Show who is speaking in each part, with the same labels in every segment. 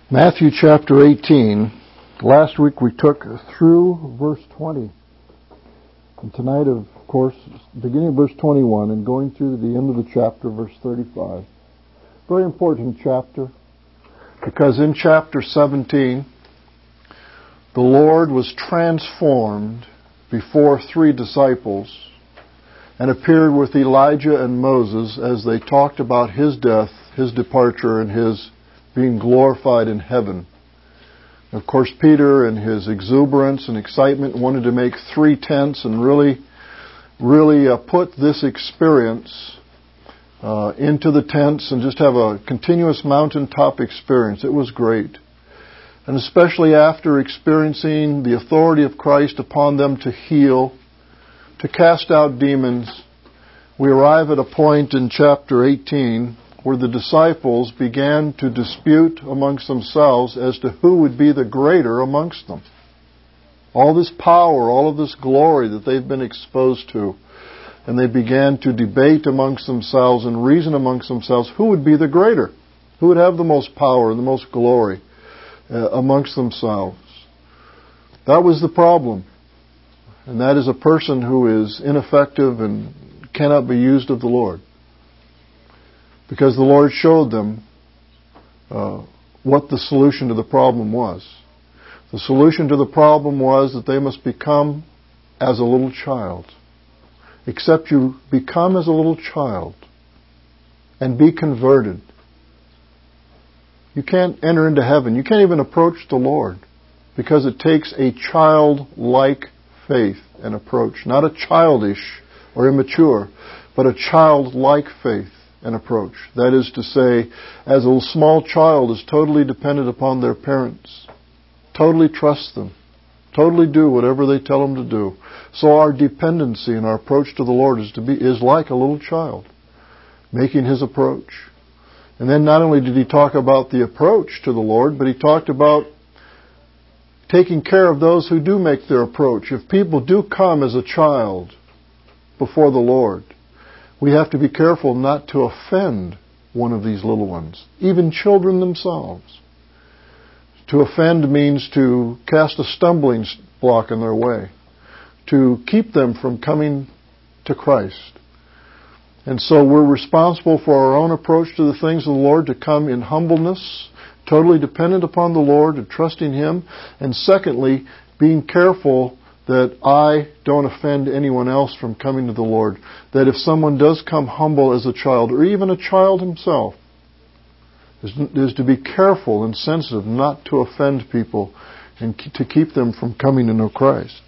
Speaker 1: Matthew chapter 18. Last week we took through verse 20. And tonight, of course, beginning of verse 21 and going through to the end of the chapter, verse 35. Very important chapter, because in chapter 17, the Lord was transformed before three disciples and appeared with Elijah and Moses as they talked about his death, his departure, and his being glorified in heaven. Of course, Peter, in his exuberance and excitement, wanted to make three tents and really put this experience into the tents and just have a continuous mountaintop experience. It was great. And especially after experiencing the authority of Christ upon them to heal, to cast out demons, we arrive at a point in chapter 18 where the disciples began to dispute amongst themselves as to who would be the greater amongst them. All this power, all of this glory that they've been exposed to, and they began to debate amongst themselves and reason amongst themselves who would be the greater, who would have the most power and the most glory amongst themselves. That was the problem. And that is a person who is ineffective and cannot be used of the Lord. Because the Lord showed them what the solution to the problem was. The solution to the problem was that they must become as a little child. Except you become as a little child and be converted. You can't enter into heaven. You can't even approach the Lord, because it takes a childlike faith and approach. Not a childish or immature, but a childlike faith and approach. That is to say, as a small child is totally dependent upon their parents, totally trust them, totally do whatever they tell them to do. So our dependency and our approach to the Lord is like a little child, making his approach. And then not only did he talk about the approach to the Lord, but he talked about taking care of those who do make their approach. If people do come as a child before the Lord, we have to be careful not to offend one of these little ones, even children themselves. To offend means to cast a stumbling block in their way, to keep them from coming to Christ. And so we're responsible for our own approach to the things of the Lord, to come in humbleness, totally dependent upon the Lord and trusting Him. And secondly, being careful that I don't offend anyone else from coming to the Lord. That if someone does come humble as a child, or even a child himself, is to be careful and sensitive not to offend people and to keep them from coming to know Christ.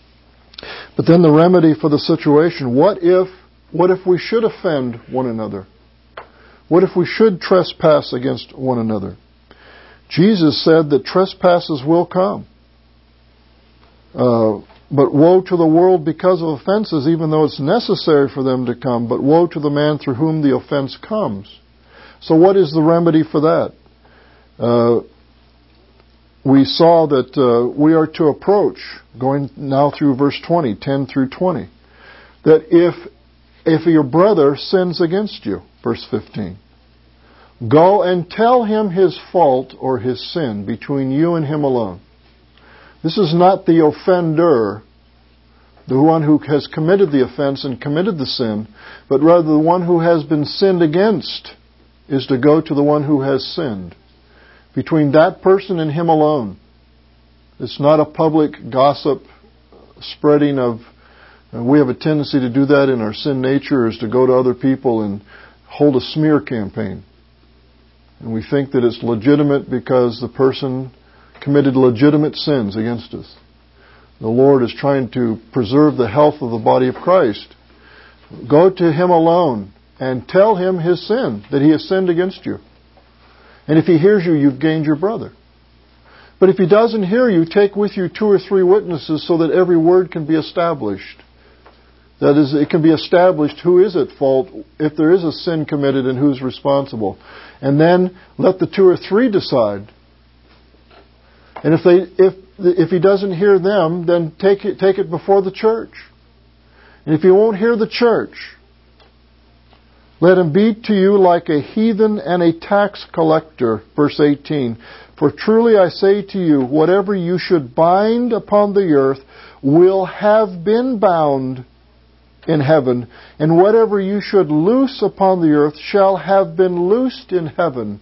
Speaker 1: But then the remedy for the situation, what if we should offend one another? What if we should trespass against one another? Jesus said that trespasses will come. But woe to the world because of offenses, even though it's necessary for them to come. But woe to the man through whom the offense comes. So what is the remedy for that? We saw that we are to approach, going now through verse 20, 10 through 20, that if your brother sins against you, verse 15, go and tell him his fault or his sin between you and him alone. This is not the offender, the one who has committed the offense and committed the sin, but rather the one who has been sinned against is to go to the one who has sinned. Between that person and him alone. It's not a public gossip spreading of... we have a tendency to do that in our sin nature, is to go to other people and hold a smear campaign. And we think that it's legitimate because the person committed legitimate sins against us. The Lord is trying to preserve the health of the body of Christ. Go to Him alone and tell Him his sin, that he has sinned against you. And if he hears you, you've gained your brother. But if he doesn't hear you, take with you 2 or 3 witnesses so that every word can be established. That is, it can be established who is at fault, if there is a sin committed, and who's responsible. And then let the 2 or 3 decide. And if he doesn't hear them, then take it before the church. And if he won't hear the church, let him be to you like a heathen and a tax collector, verse 18. For truly I say to you, whatever you should bind upon the earth will have been bound in heaven, and whatever you should loose upon the earth shall have been loosed in heaven.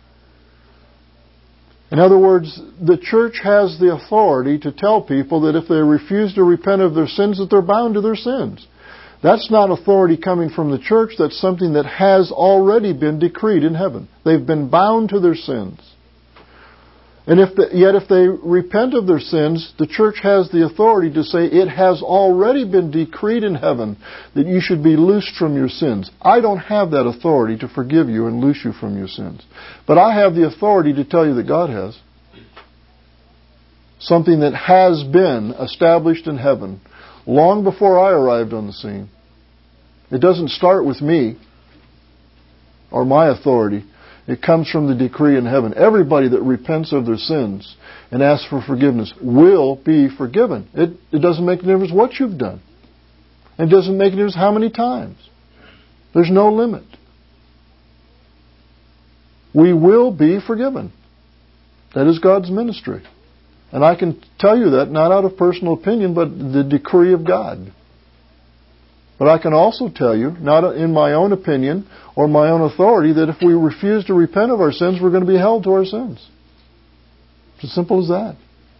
Speaker 1: In other words, the church has the authority to tell people that if they refuse to repent of their sins, that they're bound to their sins. That's not authority coming from the church. That's something that has already been decreed in heaven. They've been bound to their sins. And yet if they repent of their sins, the church has the authority to say it has already been decreed in heaven that you should be loosed from your sins. I don't have that authority to forgive you and loose you from your sins. But I have the authority to tell you that God has. Something that has been established in heaven long before I arrived on the scene. It doesn't start with me or my authority. It comes from the decree in heaven. Everybody that repents of their sins and asks for forgiveness will be forgiven. It doesn't make any difference what you've done. It doesn't make any difference how many times. There's no limit. We will be forgiven. That is God's ministry. And I can tell you that not out of personal opinion, but the decree of God. But I can also tell you, not in my own opinion or my own authority, that if we refuse to repent of our sins, we're going to be held to our sins. It's as simple as that.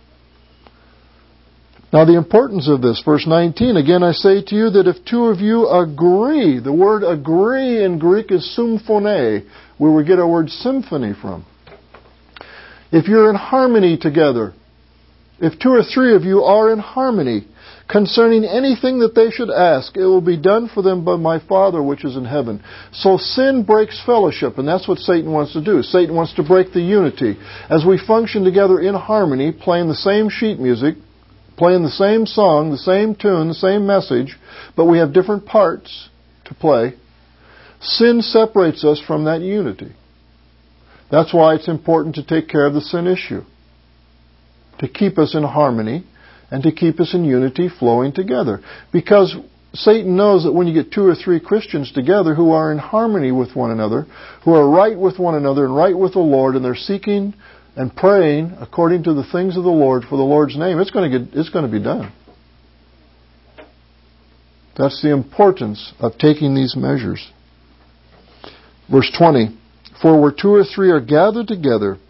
Speaker 1: Now the importance of this, verse 19, again I say to you that if two of you agree, the word agree in Greek is symphone, where we get our word symphony from. If you're in harmony together, if two or three of you are in harmony concerning anything that they should ask, it will be done for them by my Father which is in heaven. So sin breaks fellowship, and that's what Satan wants to do. Satan wants to break the unity. As we function together in harmony, playing the same sheet music, playing the same song, the same tune, the same message, but we have different parts to play, sin separates us from that unity. That's why it's important to take care of the sin issue, to keep us in harmony and to keep us in unity flowing together. Because Satan knows that when you get two or three Christians together who are in harmony with one another, who are right with one another and right with the Lord, and they're seeking and praying according to the things of the Lord for the Lord's name, it's going to be done. That's the importance of taking these measures. Verse 20, for where two or three are gathered together,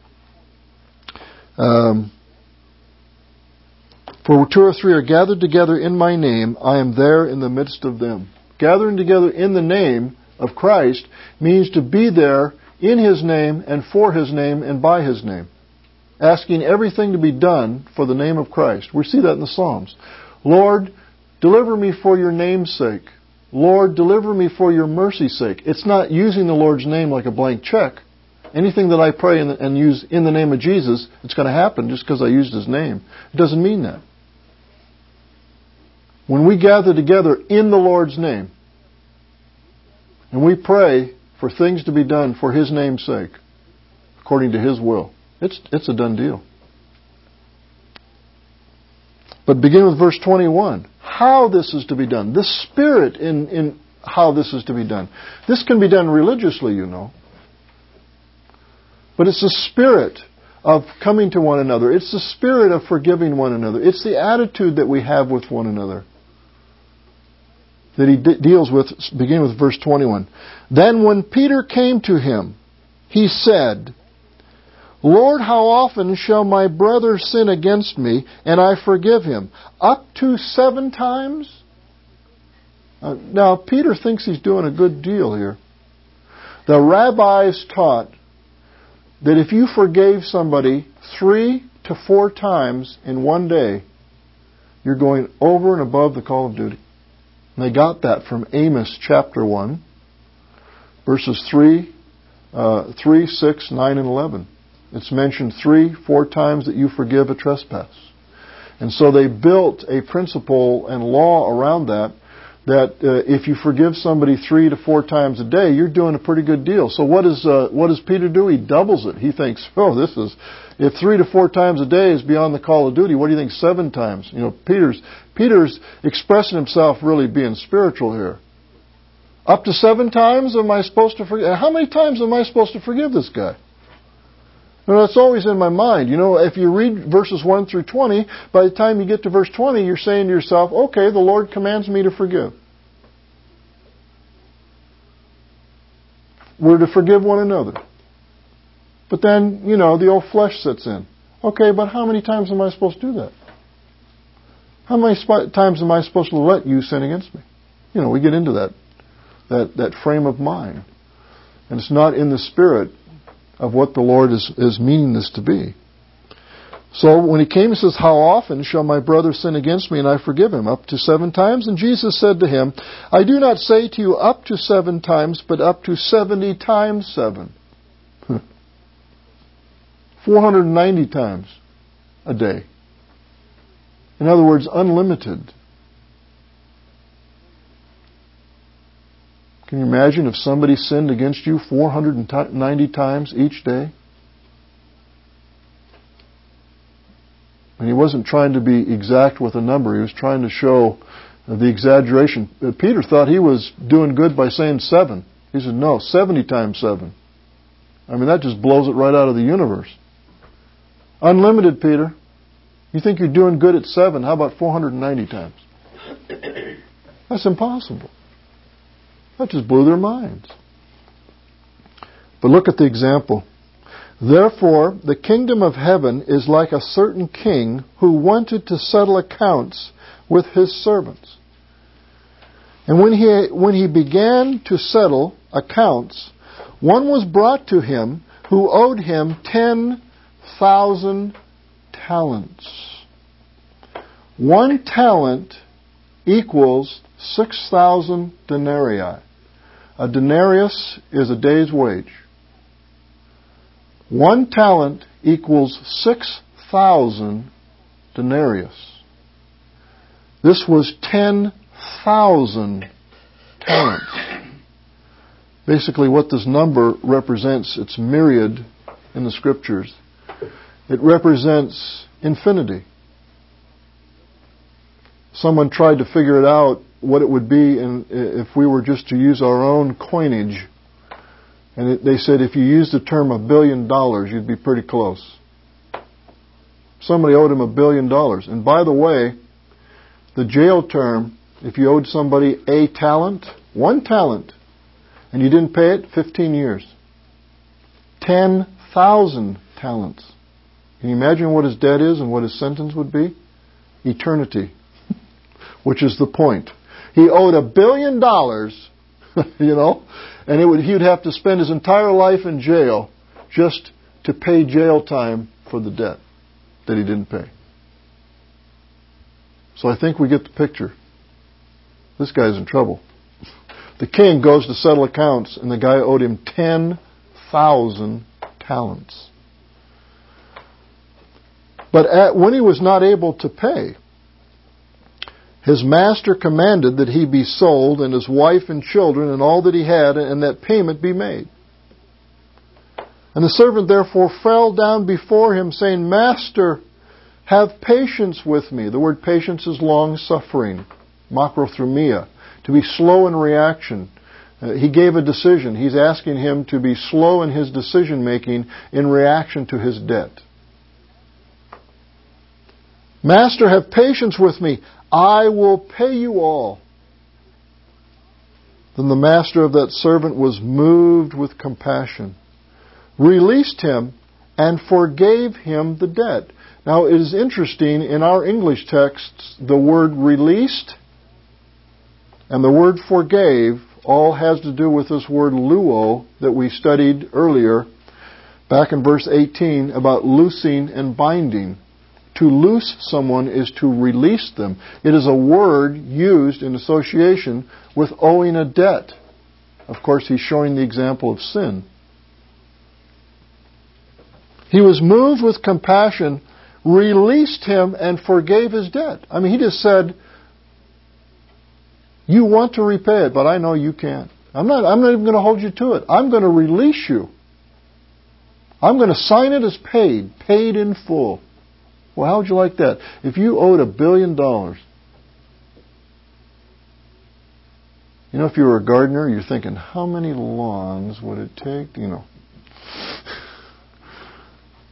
Speaker 1: for where two or three are gathered together in my name, I am there in the midst of them. Gathering together in the name of Christ means to be there in His name and for His name and by His name. Asking everything to be done for the name of Christ. We see that in the Psalms. Lord, deliver me for your name's sake. Lord, deliver me for your mercy's sake. It's not using the Lord's name like a blank check. Anything that I pray and use in the name of Jesus, it's going to happen just because I used His name. It doesn't mean that. When we gather together in the Lord's name, and we pray for things to be done for His name's sake, according to His will, it's a done deal. But begin with verse 21. How this is to be done. The spirit in how this is to be done. This can be done religiously, you know. But it's the spirit of coming to one another. It's the spirit of forgiving one another. It's the attitude that we have with one another that he deals with, beginning with verse 21. Then when Peter came to him, he said, Lord, how often shall my brother sin against me, and I forgive him? Up to 7 times? Now, Peter thinks he's doing a good deal here. The rabbis taught that if you forgave somebody 3 to 4 times in one day, you're going over and above the call of duty. And they got that from Amos chapter 1, verses 3, 6, 9, and 11. It's mentioned 3-4 times that you forgive a trespass. And so they built a principle and law around that if you forgive somebody 3 to 4 times a day, you're doing a pretty good deal. So what does Peter do? He doubles it. He thinks, if 3 to 4 times a day is beyond the call of duty, what do you think 7 times? You know, Peter's expressing himself really being spiritual here. Up to 7 times am I supposed to forgive? How many times am I supposed to forgive this guy? No, that's always in my mind. If you read verses 1 through 20, by the time you get to verse 20, you're saying to yourself, okay, the Lord commands me to forgive. We're to forgive one another. But then, the old flesh sets in. Okay, but how many times am I supposed to do that? How many times am I supposed to let you sin against me? We get into that frame of mind. And it's not in the spirit of what the Lord is meaning this to be. So when he came, he says, how often shall my brother sin against me and I forgive him? Up to 7 times? And Jesus said to him, I do not say to you up to 7 times, but up to 70 times 7. 490 times a day. In other words, unlimited. Can you imagine if somebody sinned against you 490 times each day? And he wasn't trying to be exact with a number. He was trying to show the exaggeration. Peter thought he was doing good by saying 7. He said, no, 70 times 7. I mean, that just blows it right out of the universe. Unlimited, Peter. You think you're doing good at 7. How about 490 times? That's impossible. That just blew their minds. But look at the example. Therefore, the kingdom of heaven is like a certain king who wanted to settle accounts with his servants. And when he began to settle accounts, one was brought to him who owed him 10,000 talents. 1 talent equals 6,000 denarii. A denarius is a day's wage. 1 talent equals 6,000 denarius. This was 10,000 talents. Basically, what this number represents, it's myriad in the Scriptures. It represents infinity. Someone tried to figure it out, what it would be if we were just to use our own coinage. And they said if you used the term $1 billion, you'd be pretty close. Somebody owed him $1 billion. And by the way, the jail term, if you owed somebody a talent, 1 talent, and you didn't pay it, 15 years. 10,000 talents. Can you imagine what his debt is and what his sentence would be? Eternity. Which is the point. He owed $1 billion, and he would have to spend his entire life in jail just to pay jail time for the debt that he didn't pay. So I think we get the picture. This guy's in trouble. The king goes to settle accounts, and the guy owed him 10,000 talents. But when he was not able to pay, his master commanded that he be sold, and his wife and children, and all that he had, and that payment be made. And the servant therefore fell down before him, saying, Master, have patience with me. The word patience is long-suffering, macrothumia, to be slow in reaction. He gave a decision. He's asking him to be slow in his decision-making in reaction to his debt. Master, have patience with me. I will pay you all. Then the master of that servant was moved with compassion, released him, and forgave him the debt. Now, it is interesting, in our English texts, the word released and the word forgave all has to do with this word luo that we studied earlier, back in verse 18, about loosing and binding. To loose someone is to release them. It is a word used in association with owing a debt. Of course, he's showing the example of sin. He was moved with compassion, released him, and forgave his debt. I mean, he just said, you want to repay it, but I know you can't. I'm not even going to hold you to it. I'm going to release you. I'm going to sign it as paid in full. Well, how would you like that? If you owed $1 billion, if you were a gardener, you're thinking, how many lawns would it take?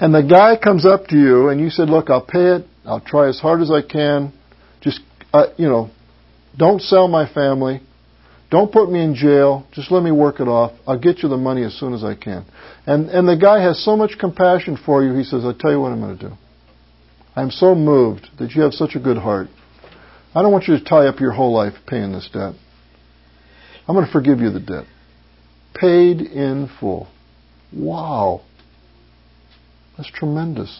Speaker 1: and the guy comes up to you and you said, look, I'll pay it. I'll try as hard as I can. Just, don't sell my family. Don't put me in jail. Just let me work it off. I'll get you the money as soon as I can. And the guy has so much compassion for you, he says, I'll tell you what I'm going to do. I'm so moved that you have such a good heart. I don't want you to tie up your whole life paying this debt. I'm going to forgive you the debt. Paid in full. Wow. That's tremendous.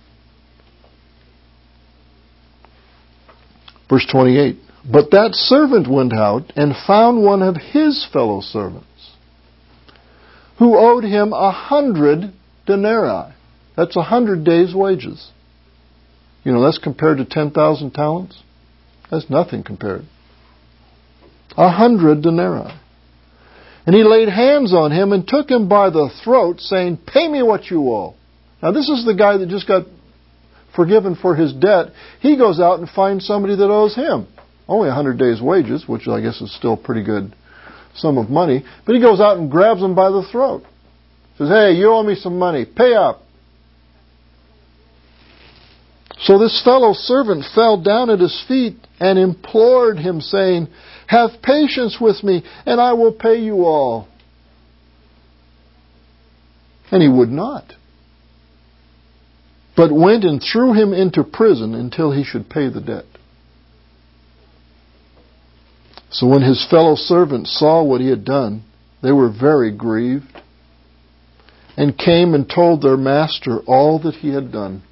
Speaker 1: Verse 28. But that servant went out and found one of his fellow servants who owed him 100 denarii. That's 100 days' wages. That's compared to 10,000 talents. That's nothing compared. 100 denarii. And he laid hands on him and took him by the throat, saying, pay me what you owe. Now this is the guy that just got forgiven for his debt. He goes out and finds somebody that owes him only 100 days' wages, which I guess is still a pretty good sum of money. But he goes out and grabs him by the throat. Says, hey, you owe me some money. Pay up. So this fellow servant fell down at his feet and implored him, saying, have patience with me, and I will pay you all. And he would not, but went and threw him into prison until he should pay the debt. So when his fellow servants saw what he had done, they were very grieved, and came and told their master all that he had done.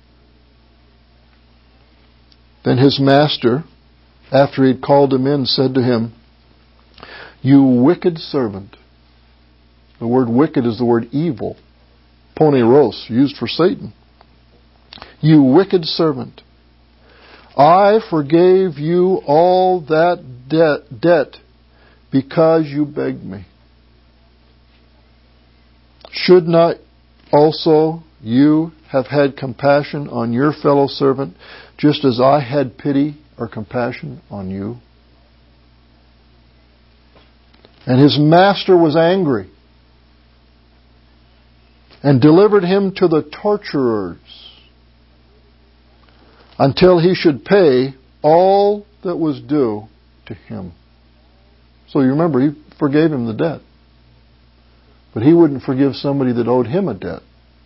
Speaker 1: Then his master, after he had called him in, said to him, you wicked servant. The word wicked is the word evil. Poneros, used for Satan. You wicked servant. I forgave you all that debt because you begged me. Should not also you have had compassion on your fellow servant, just as I had pity or compassion on you? And his master was angry and delivered him to the torturers until he should pay all that was due to him. So you remember, he forgave him the debt. But he wouldn't forgive somebody that owed him a debt.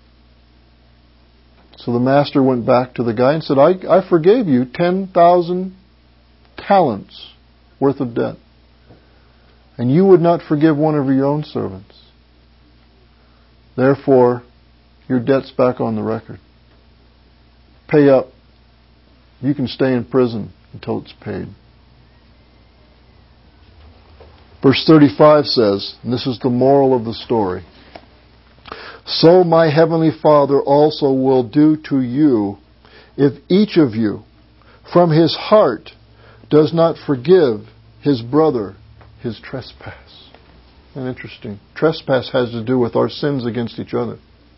Speaker 1: So the master went back to the guy and said, I forgave you 10,000 talents worth of debt. And you would not forgive one of your own servants. Therefore, your debt's back on the record. Pay up. You can stay in prison until it's paid. Verse 35 says, and this is the moral of the story, so my heavenly Father also will do to you if each of you from his heart does not forgive his brother his trespass. And interesting. Trespass has to do with our sins against each other.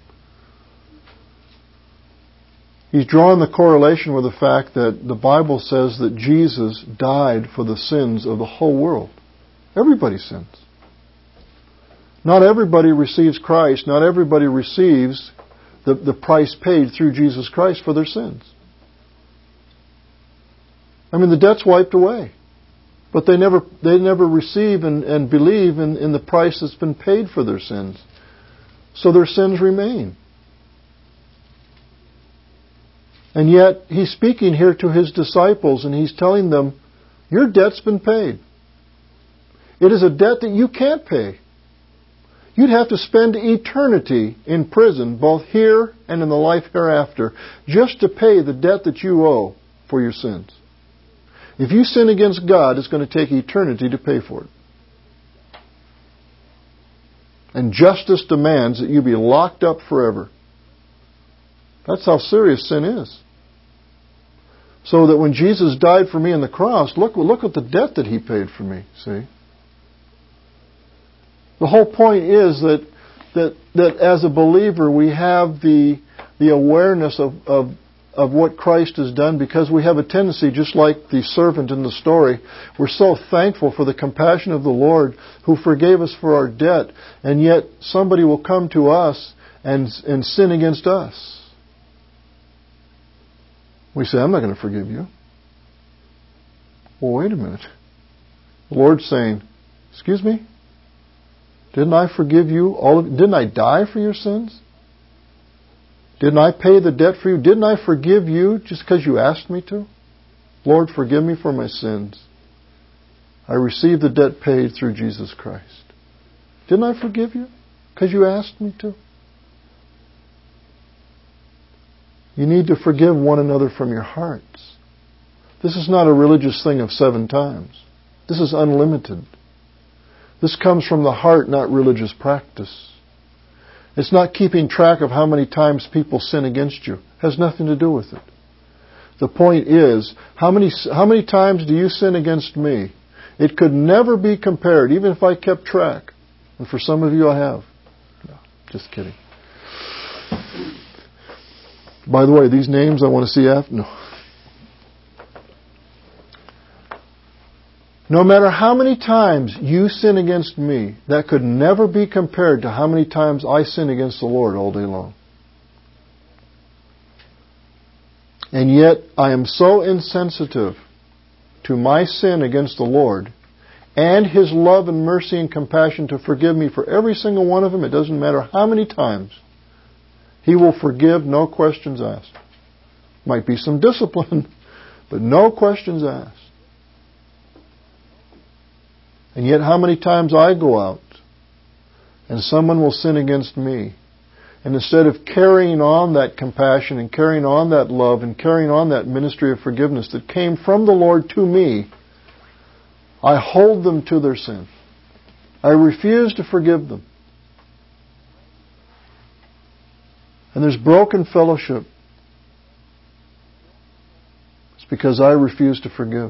Speaker 1: He's drawing the correlation with the fact that the Bible says that Jesus died for the sins of the whole world. Everybody sins. Not everybody receives Christ. Not everybody receives the price paid through Jesus Christ for their sins. I mean, the debt's wiped away. But they never receive and believe in the price that's been paid for their sins. So their sins remain. And yet, he's speaking here to his disciples and he's telling them, your debt's been paid. It is a debt that you can't pay. You'd have to spend eternity in prison, both here and in the life hereafter, just to pay the debt that you owe for your sins. If you sin against God, it's going to take eternity to pay for it. And justice demands that you be locked up forever. That's how serious sin is. So that when Jesus died for me on the cross, look at the debt that He paid for me, see? The whole point is that as a believer we have the awareness of what Christ has done, because we have a tendency, just like the servant in the story, we're so thankful for the compassion of the Lord who forgave us for our debt, and yet somebody will come to us and sin against us. We say, I'm not going to forgive you. Well, wait a minute. The Lord's saying, excuse me? Didn't I forgive you? Didn't I die for your sins? Didn't I pay the debt for you? Didn't I forgive you just because you asked me to? Lord, forgive me for my sins. I received the debt paid through Jesus Christ. Didn't I forgive you because you asked me to? You need to forgive one another from your hearts. This is not a religious thing of 7 times. This is unlimited. This comes from the heart, not religious practice. It's not keeping track of how many times people sin against you. It has nothing to do with it. The point is, how many times do you sin against me? It could never be compared, even if I kept track. And for some of you, I have. No, just kidding. By the way, these names I want to see after. No matter how many times you sin against me, that could never be compared to how many times I sin against the Lord all day long. And yet, I am so insensitive to my sin against the Lord and His love and mercy and compassion to forgive me for every single one of them. It doesn't matter how many times. He will forgive, no questions asked. Might be some discipline, but no questions asked. And yet how many times I go out and someone will sin against me, and instead of carrying on that compassion and carrying on that love and carrying on that ministry of forgiveness that came from the Lord to me, I hold them to their sin. I refuse to forgive them. And there's broken fellowship. It's because I refuse to forgive.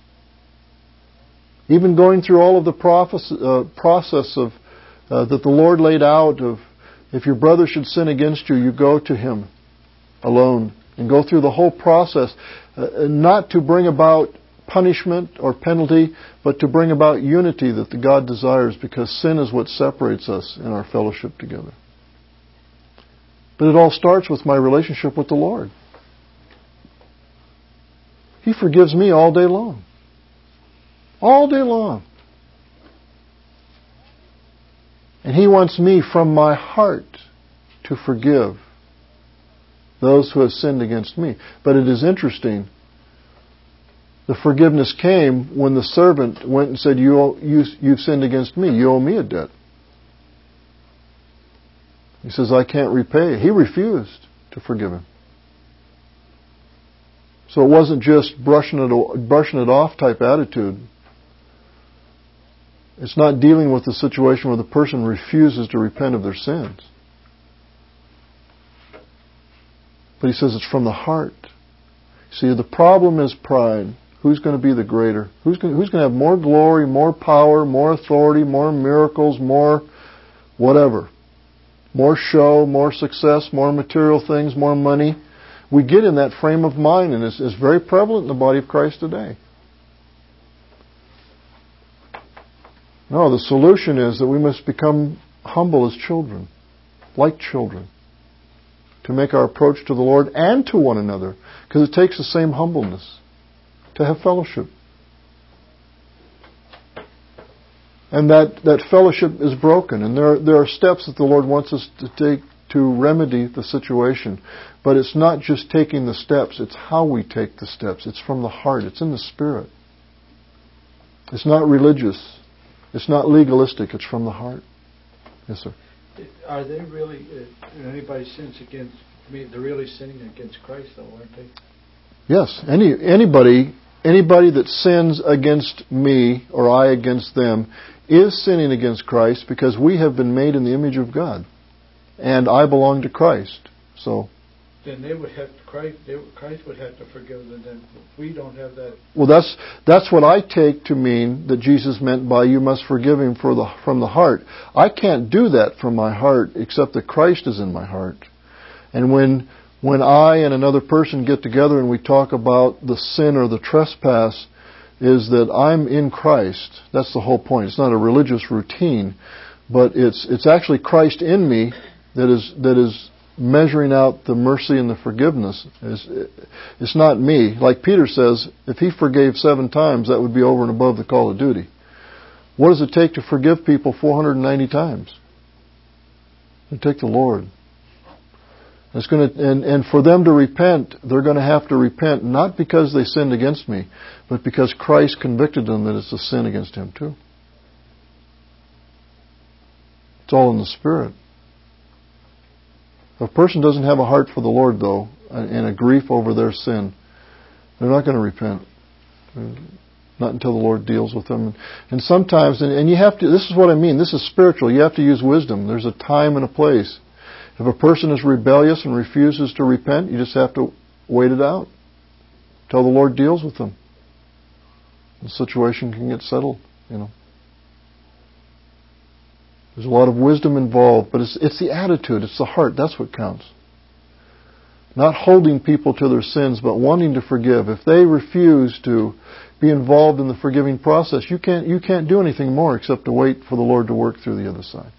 Speaker 1: Even going through all of the process of that the Lord laid out of, if your brother should sin against you, you go to him alone and go through the whole process, not to bring about punishment or penalty, but to bring about unity that the God desires, because sin is what separates us in our fellowship together. But it all starts with my relationship with the Lord. He forgives me all day long. All day long. And He wants me from my heart to forgive those who have sinned against me. But it is interesting. The forgiveness came when the servant went and said, you've sinned against me. You owe me a debt. He says, I can't repay. He refused to forgive him. So it wasn't just brushing it off type attitude. It's not dealing with the situation where the person refuses to repent of their sins. But he says it's from the heart. See, the problem is pride. Who's going to be the greater? Who's going to have more glory, more power, more authority, more miracles, more whatever? More show, more success, more material things, more money. We get in that frame of mind, and it's very prevalent in the body of Christ today. No, the solution is that we must become humble as children, like children, to make our approach to the Lord and to one another, because it takes the same humbleness to have fellowship. And that fellowship is broken, and there are steps that the Lord wants us to take to remedy the situation. But it's not just taking the steps, it's how we take the steps. It's from the heart, it's in the Spirit. It's not religious. It's not legalistic, it's from the heart. Yes, sir.
Speaker 2: Are they really, anybody sins against me, they're really sinning against Christ though, aren't they?
Speaker 1: Yes, anybody that sins against me or I against them is sinning against Christ, because we have been made in the image of God. And I belong to Christ. So
Speaker 2: then they would have Christ would have to forgive them. Then we don't have that.
Speaker 1: Well, that's what I take to mean that Jesus meant by you must forgive him from the heart. I can't do that from my heart except that Christ is in my heart. And when I and another person get together and we talk about the sin or the trespass, is that I'm in Christ. That's the whole point. It's not a religious routine, but it's actually Christ in me that is measuring out the mercy and the forgiveness. It's not me. Like Peter says, if he forgave 7 times, that would be over and above the call of duty. What does it take to forgive people 490 times? It takes the Lord. It's going to, and for them to repent, they're going to have to repent not because they sinned against me, but because Christ convicted them that it's a sin against Him too. It's all in the Spirit. If a person doesn't have a heart for the Lord, though, and a grief over their sin, they're not going to repent. Not until the Lord deals with them. And sometimes, and you have to, this is what I mean, this is spiritual. You have to use wisdom. There's a time and a place. If a person is rebellious and refuses to repent, you just have to wait it out till the Lord deals with them. The situation can get settled, you know. There's a lot of wisdom involved, but it's the attitude, it's the heart, that's what counts. Not holding people to their sins, but wanting to forgive. If they refuse to be involved in the forgiving process, you can't do anything more except to wait for the Lord to work through the other side.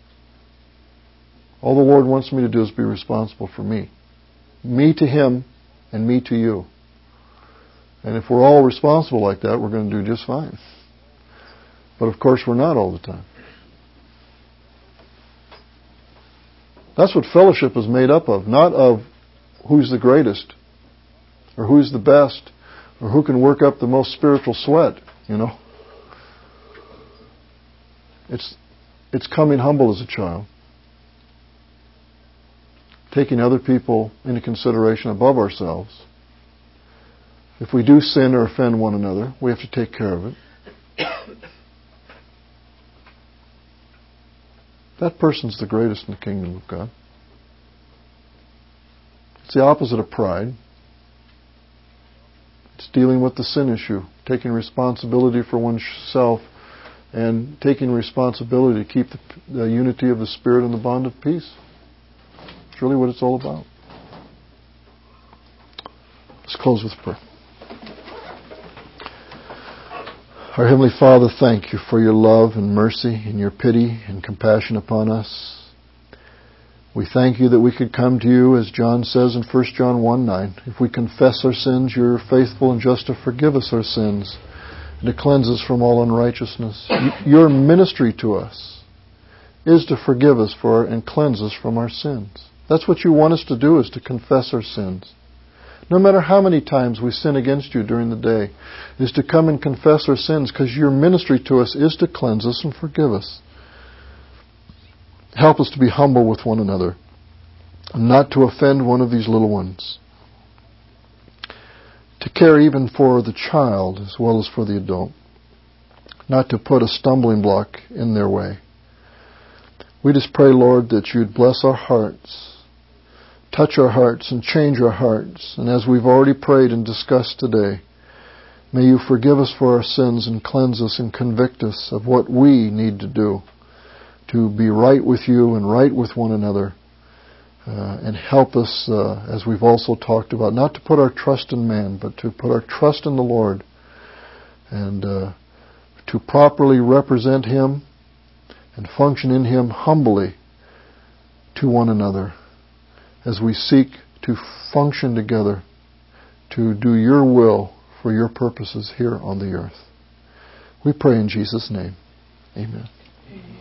Speaker 1: All the Lord wants me to do is be responsible for me. Me to Him and me to you. And if we're all responsible like that, we're going to do just fine. But of course we're not all the time. That's what fellowship is made up of, not of who's the greatest, or who's the best, or who can work up the most spiritual sweat, you know. It's coming humble as a child. Taking other people into consideration above ourselves. If we do sin or offend one another, we have to take care of it. That person's the greatest in the kingdom of God. It's the opposite of pride. It's dealing with the sin issue, taking responsibility for oneself and taking responsibility to keep the unity of the Spirit and the bond of peace. It's really what it's all about. Let's close with prayer. Our Heavenly Father, thank You for Your love and mercy and Your pity and compassion upon us. We thank You that we could come to You, as John says in 1 John 1:9. If we confess our sins, You're faithful and just to forgive us our sins and to cleanse us from all unrighteousness. Your ministry to us is to forgive us and cleanse us from our sins. That's what You want us to do, is to confess our sins. No matter how many times we sin against You during the day, is to come and confess our sins, because Your ministry to us is to cleanse us and forgive us. Help us to be humble with one another, and not to offend one of these little ones. To care even for the child as well as for the adult. Not to put a stumbling block in their way. We just pray, Lord, that You'd bless our hearts, touch our hearts and change our hearts. And as we've already prayed and discussed today, may You forgive us for our sins and cleanse us and convict us of what we need to do to be right with You and right with one another. And help us, as we've also talked about, not to put our trust in man, but to put our trust in the Lord, and to properly represent Him and function in Him humbly to one another, as we seek to function together to do Your will for Your purposes here on the earth. We pray in Jesus' name. Amen.